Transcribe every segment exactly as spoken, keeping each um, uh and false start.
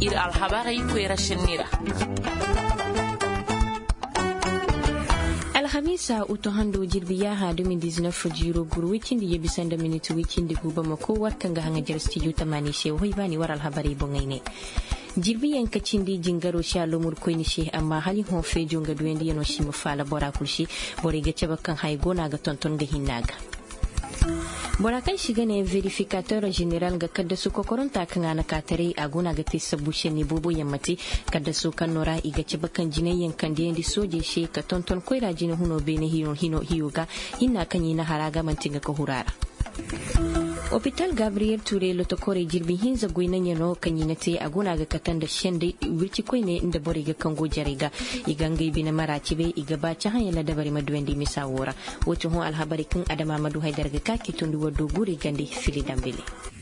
ir alhabarai ko rashin nira. Alhamisa uto hando jirbi ya ha domin dizinafo jiro guru wikin da ya bisan da miniti wikin da guba mako warkan ga hanga jar studio tamani she hoi bani war alhabari bongai ne. Jirbi yankacin da jingaro sha lomur koini she amma hali hon fe jonga duwendi yano shi mafala bora kulshi bore ga cebakan haigo na ga tonton ga hinnaga. Bora kan shiga ne verificateur general ga kadda su kokoron takan ana katare a gona ga tisa bushe ne bobo yammati kadda su kan nora iga ci bakan jinayyan kan da yandi soje she ka tonton koira jini huno bene hino hino hiyoga hinna kan yi na haraga mantinga ka hurara. Hospital Gabriel Touré lotokore jirbi hinza goinan yano kan yinate a gona ga katan da shende wirci koi ne inda bore ga kango jarega igangai bina maraci be iga ba ci hanyar dabari maduwendi misa wora wato hon alhabari kan adama madu haidar ga kaki tundu wado gure gande fili dambele.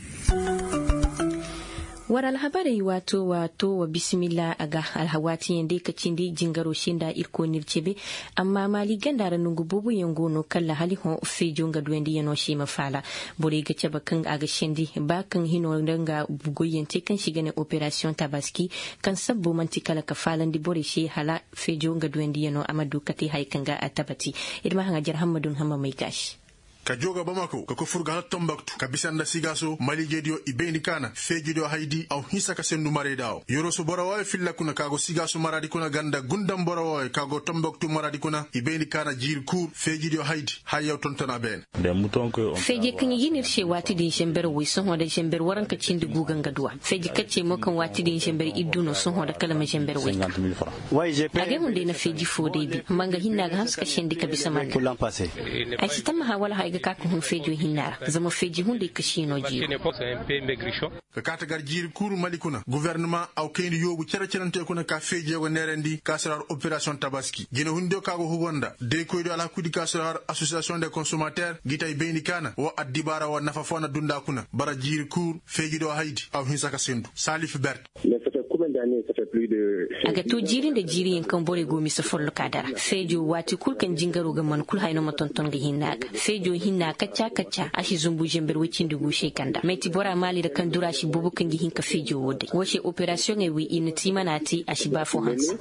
War alhabari wato wato wa bismillah aga alhawati yande kacin di jingaro shinda irko nircebe amma mali gandara nungu bubu yangono kalla hali hon fe jonga duwendi yano shi mafala bore ga ceba kan aga shindi ba kan hino danga bugoyente kan shigane operation tabaski kan sabbo mantikala kafalan di bore shi hala fe jonga duwendi yano amadu kati haikanga atabati idma hanga jar hamadun hamma mai gashi ka joga bamako ka ko furga hala tombaktu ka bisanda sigaso mali jedio ibeni kana fejidio haidi au hisa ka sendu mare dawo yoro so borawa filla kuna kago sigaso maradi kuna ganda gundam borawa kago tombaktu maradi kuna ibeni kana jir kur fejidio haidi hayaw tontana ben de muton ko feji kan yinir she wati din shember wi son hoda shember waran ka cindi gugan gaduwa feji kace mo kan wati din shember idduno son hoda kalama shember wi age hunde na feji fode bi manga hinna ga haska shendi ka bisa man kulan passé ai sitama hawala haiga ka kun fejo hinna zama feji hunde ka shino ji ka kata gar jir kur malikuna gouvernement au kendi yobu cere cerante kuna ka feje go nerendi ka sarar opération tabaski gina hunde ka go hugonda de ko do ala kudi ka sarar association des consommateurs gitay beni kana wa addibara wa nafa fona dunda kuna bara jir kur feji do haidi au hinsa ka sendu salif bert aga to jirin da jiri kan bore gomi sa forlo kadara fejo wati kulkan jingaro ga man kul hayno matonton ga hinna fejo hinna kacca kacca ashi zumbu jember wicin dugu shekanda meti bora mali da kan dura shi bubu kan gihin ka fejo wode washe operation e wi inati manati ashi ba fo hansa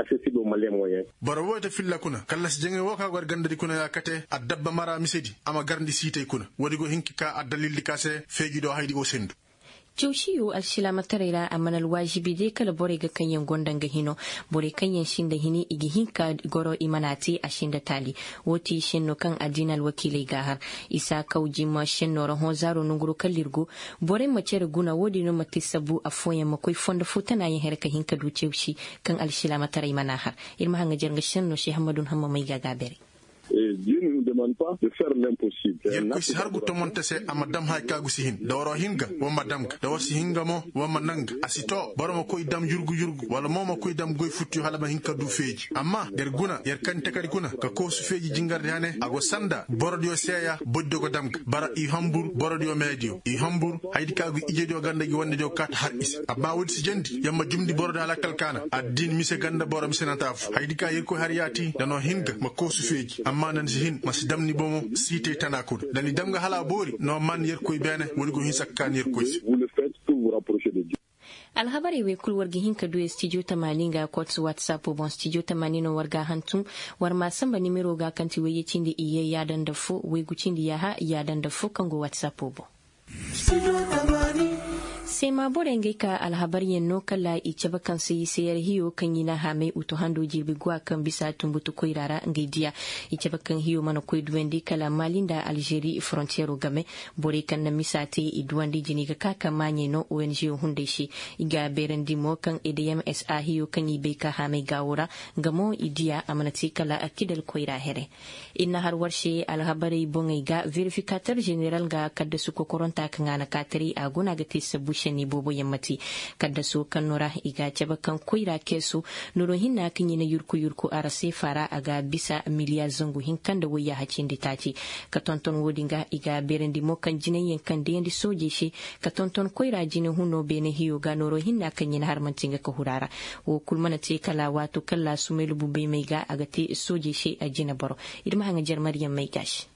bara wote filla kuna kallas jenge woka gar gandadi kuna yakate adabba mara misedi ama garndi sitay kuna wadi go hinki ka adalilli kase feji do haydi go sendu Joushiyu alshilama tarayra amanal wajibi de kala bore ga kanyen gondan ga hino bore kanyen shinda hini igi hinka goro imanati a shinda tali woti shinno kan adinal wakilai gahar isa kauji ma shinno ran zaro nunguru kallirgo bore macere guna wodi no matisabu afoya makoi fonda futana yin herka hinka ducewshi kan alshilama taray manahar irma hanga jerga shinno shi hamadun hamma mai gaga bere Dieu ne nous demande pas de faire l'impossible. Yakkusi har gutto montese ama dam hay kagu sihin dawro hinga wa madam da wasi hinga mo wa manang asito boromo koy dam yurgu yurgu wala momo koy dam goy futtu halaba hinka du feji amma der guna yer kante kadi kuna ka ko su feji jingarde hane ago sanda borodio seya boddo go dam bara i hambur borodio medio i hambur haydi kagu ijedio ganda gi wonde do kat har is abba wodi si jendi yamma jumdi borodo ala kalkana addin mise ganda boro mise nataf haydi ka yer ko har yati dano hinga ma ko su feji manan zihin mas damni bomo site tanakud dani damga hala bori no man yer koy bene woni go hin sakkan yer koy vous le faites pour vous rapprocher de Dieu. alhabari we kul wargi hinka do studio tamanin ga kot whatsapp bon studio tamanin no warga hantum war ma samba nimero ga kanti we yicindi iye yadan da fu we gucindi ya ha yadan da fu kango whatsapp bo studio tamanin sema borenge ka alhabari yenno kala ice bakan sai sayar hiyo kan yina ha mai uto hando jibi gwa kan bisa tumbutu koirara ngaidiya ice bakan hiyo mana koy duwendi kala malinda Algerie frontiero game bore kan na misate idwandi jini ga kaka manye no O N G hunde shi iga berendi mo kan E D M S A hiyo kan yibe ka ha mai gawura gamo idiya amanati kala akidal koira here inna har warshe alhabari bongai ga verificateur general ga kadda su kokoronta kan ana katari a guna ga tisabu shani bobo yammati kadda so kan nora iga ceba kan koira kesu nuro hinna kan yina yurku yurku arase fara aga bisa miliya zangu hin kan da waya hacin ditaci ka tonton wodinga iga berendi mo kan jinayen kan da yandi soje shi ka tonton koira jinin huno bene hiyo ga nuro hinna kan yina har mantinga ka hurara wo kulmana te kala wato kala sumelu bubbe mai ga aga te soje shi a jina baro idma hanga jar maryam mai gashi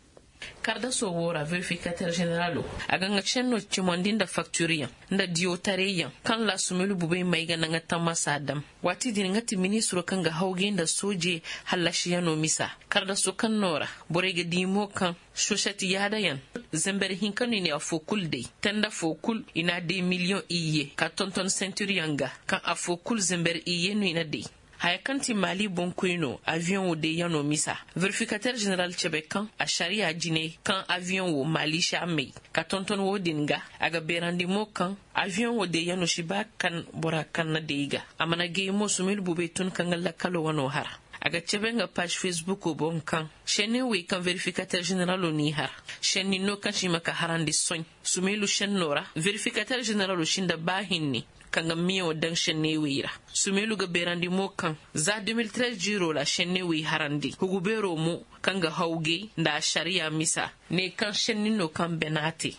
Karda so wora verificateur generalo aganga chenno chimondin da facturiya nda diotareya kan la sumelu bube mai ga nanga tamasa adam wati din ngati ministro kan ga hauge da soje halashiya no misa karda so kan nora borege dimo kan shoshati yada yan zember hinkanu ne afokul dei tanda fokul ina de million iye ka tonton centurianga kan afokul zember iye no ina de haya kanti mali bonkoino avion wo de yano misa verificateur general chebekan a sharia jine kan avion wo mali shamei ka tonton wo dinga aga berandi mo kan avion wo de yano shiba kan bora kan na deiga amana ge mo sumil bube tun kan la kalo wano har aga chebenga page facebook o bon kan shene we kan verificateur general ni har sheni no kan shima ka harandi soñ sumilu shen nora verificateur general shinda bahinni kanga miyo dan shenne wira sumelu ga berandi mo kan za deux mille treize jiro la shenne wi harandi hugubero mo kanga hauge nda sharia misa ne kan shenni no kan benati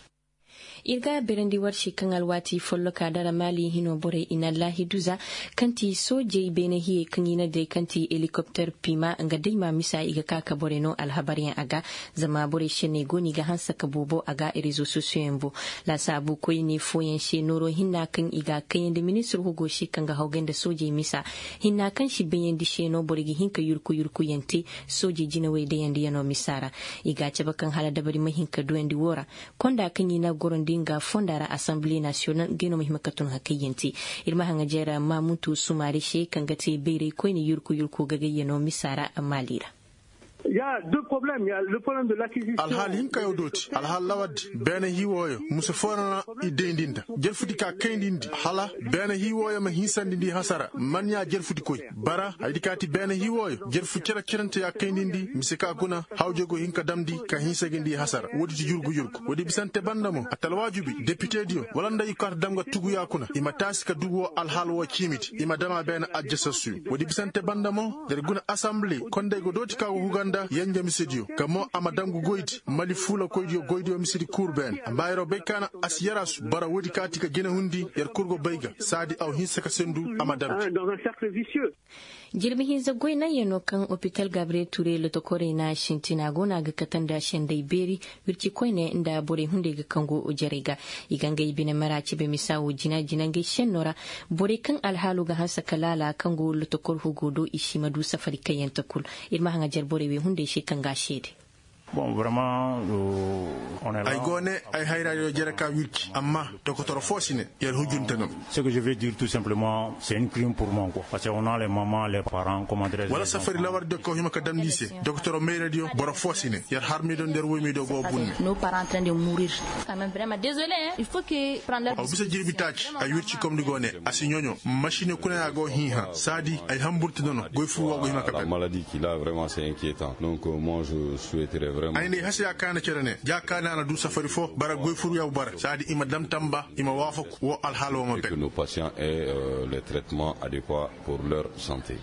irga berandi warshi kan alwati follo kadara mali hino bore ina lahi duza kanti soje bene hiye kanyina de kanti helicopter pima nga deima misa iga kaka bore no alhabariyan aga zama bore shene goni ga hansa kabobo aga irizo susuyembo la sabu koy ni foyen she noro hinna kan iga kanyen de ministru hugo shi kan ga haugen da soje misa hinna kan shi benyen di sheno bore gi hinka yurku yurku yenti soje jinawe de yandi yano misara iga chaba kan hala dabari mahinka duendi wora konda kanyina gorondi ga fondara Assemblée nationale geno mahimakaton hakiyenti irma hanga jera mamutu sumari she kangati bere koini yurku yurku gagayeno misara amalira. Il y a deux problèmes. Il y a le problème de l'acquisition. Alhal hinka yodoti alhal lawad bena hiwoyo musa forana idendinda jelfuti ka kendindi hala bena hiwoyo ma hinsandindi hasara man ya jelfuti koy bara aydikati bena hiwoyo jelfu kira kirante ya kendindi misika kuna hawjego hinka damdi ka hinsagindi hasara wodi jurgu yurgu wodi bisante bandamo atalwajubi député dio walanda yikar damga tugu yakuna ima tasika dugo alhal wo kimiti ima dama bena adjasasu wodi bisante bandamo der guna assemblée konde go doti ka huganda yanja misidio kamo amadangu goiti mali fula koidio goidio misidi kurben ambayro bekana asiyarasu bara wodi katika gena hundi yer kurgo beiga sadi aw hinsaka sendu amadam dans un cercle vicieux. Jirbi hinza goina yano kan hospital Gabriel Touré le tokore na shintina gona ga katanda shendai beri wirki koine nda bore hunde ga kango ujarega iganga ibine marachi be misawo jina jinange shenora bore kan alhalu ga hansa kalala kango le tokor hugodo ishimadu safari kayenta kul irma hanga jar bore we hunde shi kanga shede. Bon, vraiment, euh, on est là. Ay gone ay hayrayo jeraka wirki amma dokotoro fosine yer hujuntanam. Ce que je veux dire tout simplement, c'est une crime pour moi quoi. Parce qu'on a les mamans, les parents, comment dire. Wala safari lawar de ko hima kadam lycée. Docteur May radio boro fosine yer harmi don der womi do go bunne. Nos parents en train de mourir. Quand même vraiment désolé hein. Il faut que prendre leur. Aw bisa jirbi tach ay wirki comme di gone asignonyo machine kuna ya go hiha sadi ay hamburti nono goy fu go hima kadam. La maladie qu'il a vraiment c'est inquiétant. Donc euh, moi je souhaiterais vraiment ayne hasiya kana cerane jakana na du safari fo bara goy furu yaw bara sadi ima dam tamba ima wafo wo al halo mo be que nos patients aient euh, les traitements adéquats pour leur santé.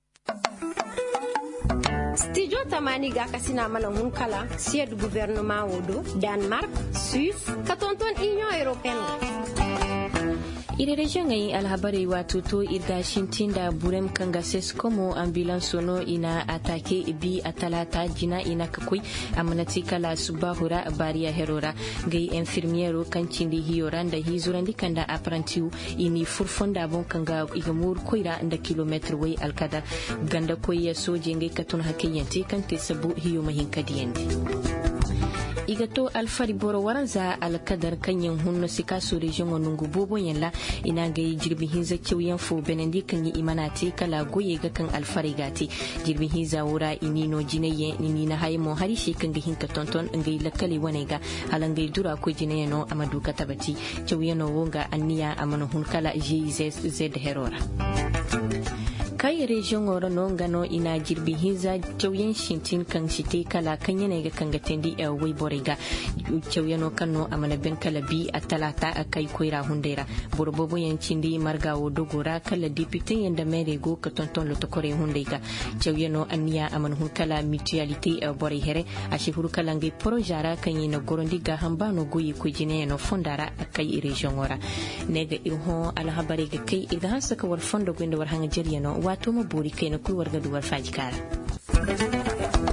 Studio Tamani ga kasina mana hun kala sied gouvernement wodo Danemark, Suisse, katonton Union Européenne. ire region ngai alhabari wato to irga shintinda burem kanga seskomo ambulance sono ina atake bi atalata jina ina kakoi amanati kala subahura baria herora ngai infirmiero kancindi hiyoranda hizurandi kanda aprantiu ini furfonda bon kanga igamur koira nda kilometer way alkada ganda koya soje ngai katun hakiyanti kante sabu hiyo mahinkadiyandi igato alfari boro waranza alkadar kanyen hunno sikaso region onungu bobo yalla ina ga jirbi hinza kiwiyan fo benendi kan yi imanati kala goye ga kan alfari gati jirbi hinza wura inino jineye ni na haymo hari shi kan ga hinka tonton ngai lakali wanega halangai dura ko jineye no amadu katabati kiwiyan wonga anniya amano hun kala jz herora kai region oro no ngano ina jirbi hinza chawyen shintin kan shite kala kan yana ga kan gatendi e wai borega chawyano kanno amana ben kala bi atalata akai koira hundera borbobo yancindi margawo dogora kala député yanda mere go ka tonton lo tokore hundega chawyano aniya amana hun kala mutualité e bore here a shifuru kala ngai projara kan yina gorondi ga hambano goyi ko jine no fondara akai region ora nega irho ala habare ga kai iga hansa ka war fondo gwenda war hanga jeriyano wato maburi kai na kulwar gaduwar fajikara.